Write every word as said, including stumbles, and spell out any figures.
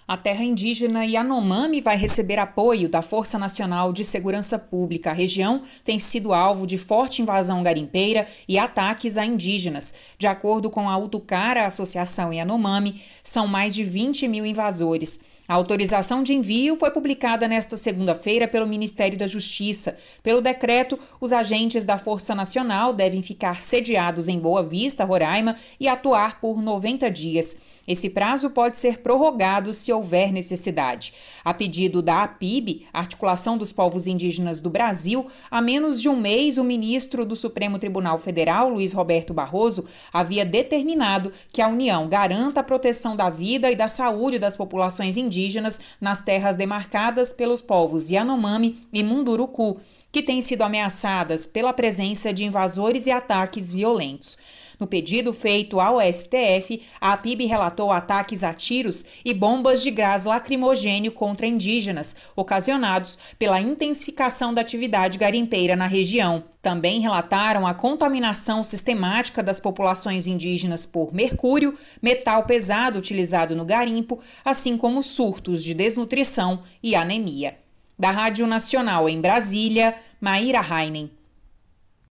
A terra indígena Yanomami vai receber apoio da Força Nacional de Segurança Pública. A região tem sido alvo de forte invasão garimpeira e ataques a indígenas. De acordo com a Utucara, a Associação Yanomami, são mais de vinte mil invasores. A autorização de envio foi publicada nesta segunda-feira pelo Ministério da Justiça. Pelo decreto, os agentes da Força Nacional devem ficar sediados em Boa Vista, Roraima, e atuar por noventa dias. Esse prazo pode ser prorrogado se houver necessidade. A pedido da A P I B, Articulação dos Povos Indígenas do Brasil, há menos de um mês o ministro do Supremo Tribunal Federal, Luiz Roberto Barroso, havia determinado que a União garanta a proteção da vida e da saúde das populações indígenas nas terras demarcadas pelos povos Yanomami e Munduruku, que têm sido ameaçadas pela presença de invasores e ataques violentos. No pedido feito ao S T F, a A P I B relatou ataques a tiros e bombas de gás lacrimogênio contra indígenas, ocasionados pela intensificação da atividade garimpeira na região. Também relataram a contaminação sistemática das populações indígenas por mercúrio, metal pesado utilizado no garimpo, assim como surtos de desnutrição e anemia. Da Rádio Nacional em Brasília, Maíra Heinen.